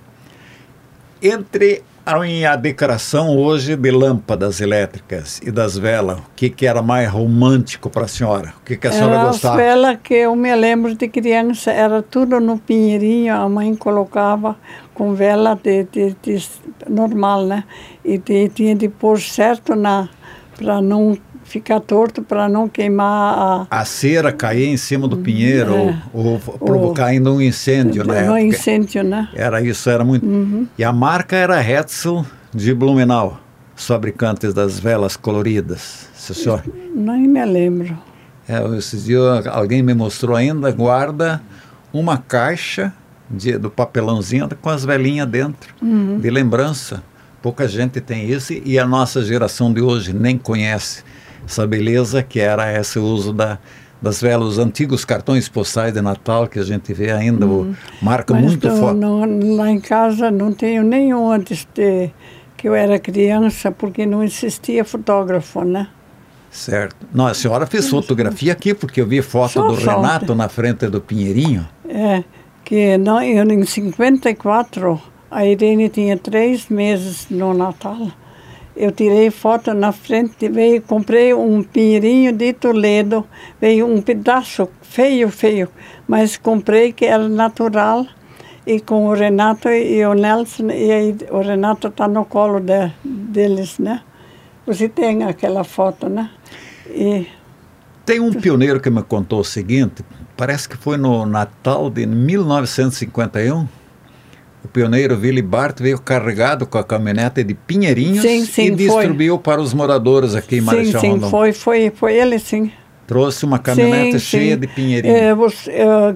Entre a decoração hoje de lâmpadas elétricas e das velas, o que era mais romântico para a senhora? O que a senhora gostava? As velas que eu me lembro de criança, era tudo no pinheirinho, a mãe colocava com vela de normal, né? E tinha de pôr certo para não ficar torto para não queimar a cera cair em cima do pinheiro ou provocar ainda um incêndio na época. Um incêndio, né? Era isso, era muito... E a marca era Hetzel de Blumenau, os fabricantes das velas coloridas. Senhor? Nem me lembro. Esses dias alguém me mostrou ainda, guarda uma caixa do papelãozinho com as velinhas dentro, de lembrança. Pouca gente tem isso e a nossa geração de hoje nem conhece essa beleza que era esse uso das velas, os antigos cartões postais de Natal que a gente vê ainda, marca muito forte. Lá em casa não tenho nenhum antes que eu era criança, porque não existia fotógrafo, né? Certo. Não, a senhora fez fotografia aqui, porque eu vi foto do Renato na frente do Pinheirinho. Que não, eu em 54, a Irene tinha 3 meses no Natal. Eu tirei foto na frente, comprei um pinheirinho de Toledo, veio um pedaço feio, mas comprei que era natural, e com o Renato e o Nelson, e aí o Renato está no colo deles, né? Você tem aquela foto, né? Tem um pioneiro que me contou o seguinte, parece que foi no Natal de 1951, o pioneiro Willy Bart veio carregado com a caminhonete de pinheirinhos e distribuiu para os moradores aqui em Marechal Rondon. Sim, foi ele, sim. Trouxe uma caminhonete cheia de pinheirinhos.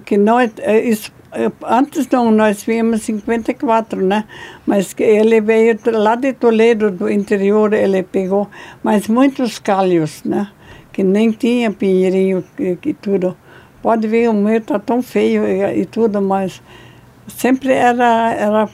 Antes não, nós viemos em 54, né? Mas que ele veio lá de Toledo, do interior, ele pegou, mas muitos calhos, né? Que nem tinha pinheirinho e tudo. Pode ver, o meu está tão feio e tudo, mas sempre era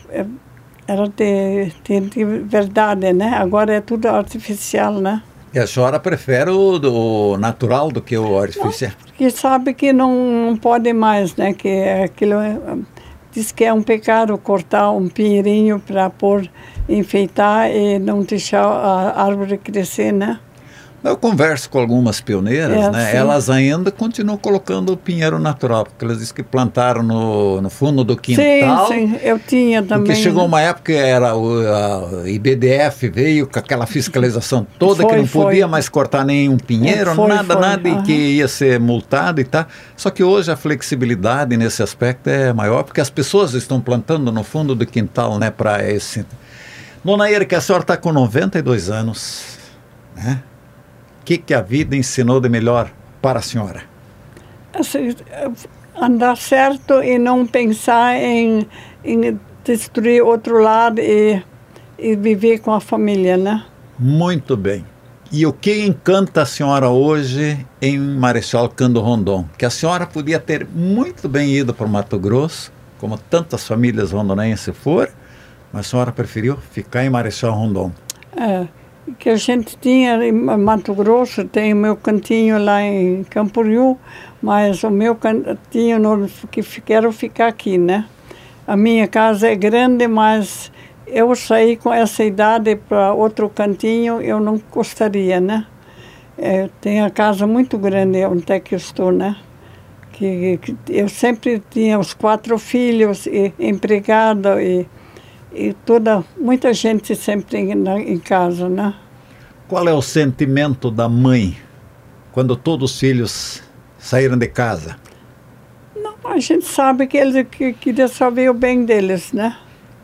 de verdade, né? Agora é tudo artificial, né? E a senhora prefere o natural do que o artificial? Não, porque sabe que não pode mais, né? Que aquilo diz que é um pecado cortar um pinheirinho para enfeitar e não deixar a árvore crescer, né? Eu converso com algumas pioneiras, né? Sim. Elas ainda continuam colocando o pinheiro natural, porque elas dizem que plantaram no fundo do quintal. Sim, eu tinha também. Porque chegou uma época que a IBDF veio com aquela fiscalização toda, que não podia mais cortar nenhum pinheiro, nada, e que ia ser multado e tal. Só que hoje a flexibilidade nesse aspecto é maior, porque as pessoas estão plantando no fundo do quintal, né? Para esse... Dona Erika, a senhora está com 92 anos, né? O que a vida ensinou de melhor para a senhora? Assim, andar certo e não pensar em destruir outro lado e viver com a família, né? Muito bem. E o que encanta a senhora hoje em Marechal Cândido Rondon? Que a senhora podia ter muito bem ido para o Mato Grosso, como tantas famílias rondonenses foram, mas a senhora preferiu ficar em Marechal Rondon. Que a gente tinha em Mato Grosso, tem o meu cantinho lá em Camboriú, mas o meu cantinho quero ficar aqui, né? A minha casa é grande, mas eu sair com essa idade para outro cantinho, eu não gostaria, né? Tem a casa muito grande onde é que eu estou, né? Que eu sempre tinha os 4 filhos, e empregado e muita gente sempre em casa, né? Qual é o sentimento da mãe quando todos os filhos saíram de casa? Não, a gente sabe que eles queriam só ver o bem deles, né?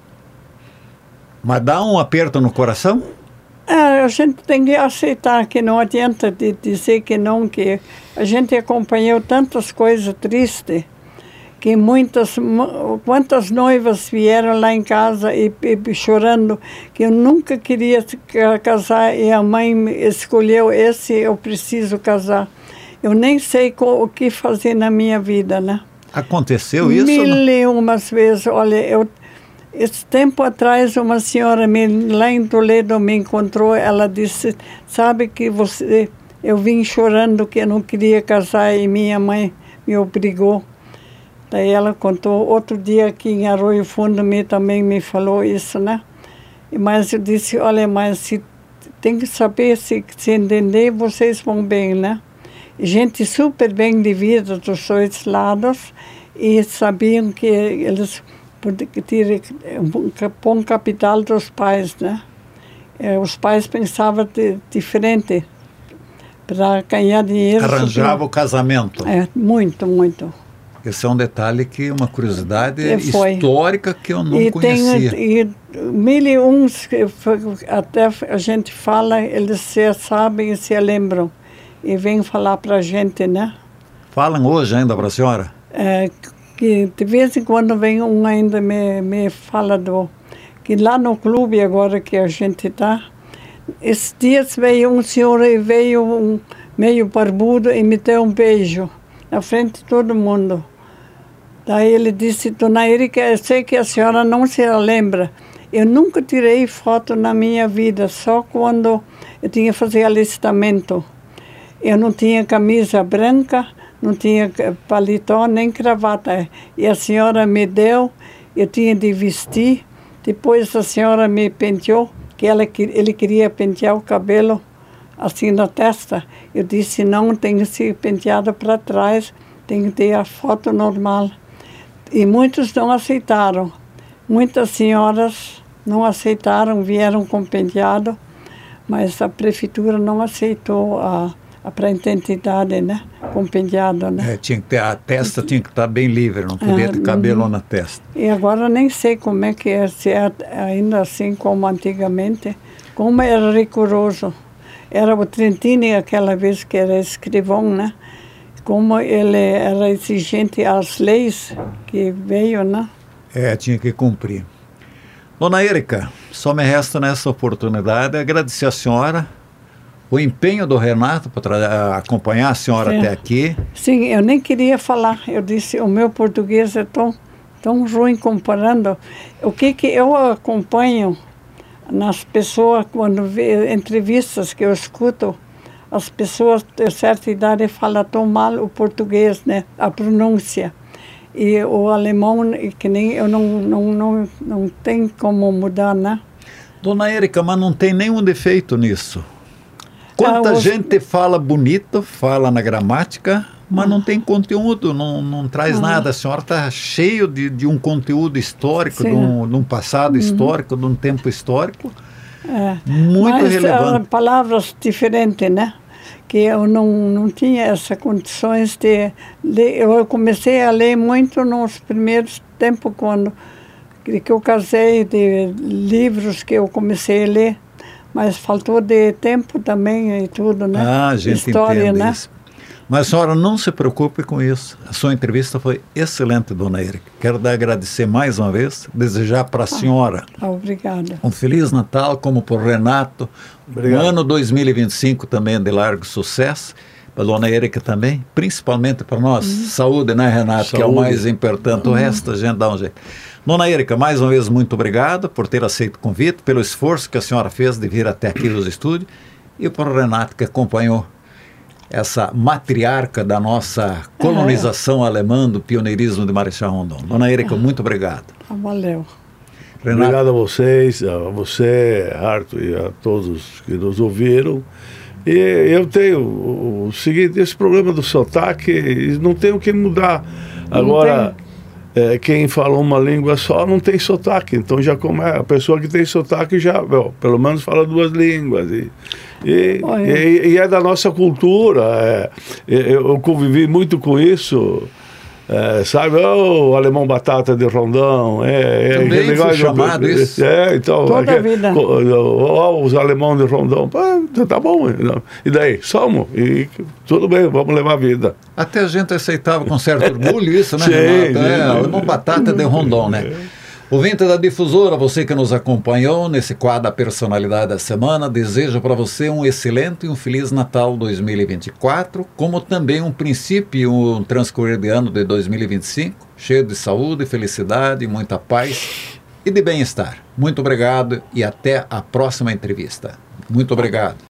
Mas dá um aperto no coração? A gente tem que aceitar que não adianta dizer que não, que a gente acompanhou tantas coisas tristes, que quantas noivas vieram lá em casa e chorando, que eu nunca queria casar e a mãe escolheu eu preciso casar. Eu nem sei o que fazer na minha vida, né? Aconteceu isso? Umas vezes. Olha, esse tempo atrás uma senhora lá em Toledo me encontrou, ela disse, sabe que eu vim chorando que eu não queria casar e minha mãe me obrigou. Daí ela contou, outro dia aqui em Arroio Fundo também me falou isso, né? Mas eu disse, olha, mas tem que saber, se entender, vocês vão bem, né? Gente super bem de vida dos 2 lados e sabiam que eles podiam ter um bom capital dos pais, né? Os pais pensavam diferente. para ganhar dinheiro. Arranjava o casamento. Muito, muito. Esse é um detalhe que uma curiosidade histórica que eu não conhecia. E 1001, até a gente fala, eles se sabem e se lembram. E vêm falar para a gente, né? Falam hoje ainda para a senhora? Que de vez em quando vem um ainda me fala que lá no clube agora que a gente está, esses dias veio um senhor e veio meio barbudo e me deu um beijo na frente de todo mundo. Daí ele disse, Dona Érica, eu sei que a senhora não se lembra. Eu nunca tirei foto na minha vida, só quando eu tinha que fazer alistamento. Eu não tinha camisa branca, não tinha paletó nem gravata. E a senhora me deu, eu tinha de vestir. Depois a senhora me penteou, que ele queria pentear o cabelo assim na testa. Eu disse, não, tem que ser penteado para trás, tem que ter a foto normal. E muitos não aceitaram. Muitas senhoras não aceitaram, vieram com penteado, mas a prefeitura não aceitou a identidade, né? Com penteado, né? Tinha que ter, a testa tinha que estar bem livre, não podia ter cabelo na testa. E agora nem sei como é que é, se é ainda assim como antigamente, como era rigoroso. Era o Trentini aquela vez que era escrivão, né? Como ele era exigente às leis que veio, né? Tinha que cumprir. Dona Érica, só me resta nessa oportunidade agradecer a senhora, o empenho do Renato para acompanhar a senhora até aqui. Sim, eu nem queria falar. Eu disse, o meu português é tão ruim comparando. O que eu acompanho nas pessoas, quando vê entrevistas que eu escuto, as pessoas de certa idade falam tão mal o português, né? A pronúncia. E o alemão, que nem eu não tem como mudar, né? Dona Érica, mas não tem nenhum defeito nisso. Quanta gente fala bonito, fala na gramática, mas não tem conteúdo, não traz nada. A senhora está cheio de um conteúdo histórico, de um passado histórico, de um tempo histórico. Muito relevante. Palavras diferentes, né? Que eu não tinha essas condições de ler. Eu comecei a ler muito nos primeiros tempos, quando que eu casei, de livros que eu comecei a ler, mas faltou de tempo também e tudo, né? A gente História, entende né? isso. Mas a senhora não se preocupe com isso. A sua entrevista foi excelente, Dona Érica. Quero agradecer mais uma vez, desejar para a senhora obrigada. Um Feliz Natal, como para o Renato. Obrigado. Um ano 2025 também de largo sucesso. Para a Dona Érica também, principalmente para nós. Saúde, né, Renato? Saúde. Que é o mais importante. O resto a gente dá um jeito. Dona Érica, mais uma vez, muito obrigado por ter aceito o convite, pelo esforço que a senhora fez de vir até aqui nos estúdios, e para o Renato, que acompanhou essa matriarca da nossa colonização alemã, do pioneirismo de Marechal Rondon. Dona Érica, muito obrigado. Valeu. Renato. Obrigado a vocês, a você, Arthur, e a todos que nos ouviram. E eu tenho o seguinte, esse problema do sotaque, não tem o que mudar. Agora, quem fala uma língua só não tem sotaque, então já como a pessoa que tem sotaque já, pelo menos fala duas línguas. E é da nossa cultura, eu convivi muito com isso. Sabe, o alemão batata de Rondão, também foi chamado isso. Então, toda a vida. Os alemão de Rondão, tá bom, e daí, somos, e tudo bem, vamos levar a vida. Até a gente aceitava com certo orgulho isso, né, sim, Renato? Alemão batata de Rondão, né? Ouvinte da Difusora, você que nos acompanhou nesse quadro A Personalidade da Semana, desejo para você um excelente e um Feliz Natal 2024, como também um princípio e um transcorrer de ano de 2025, cheio de saúde, felicidade, muita paz e de bem-estar. Muito obrigado e até a próxima entrevista. Muito obrigado.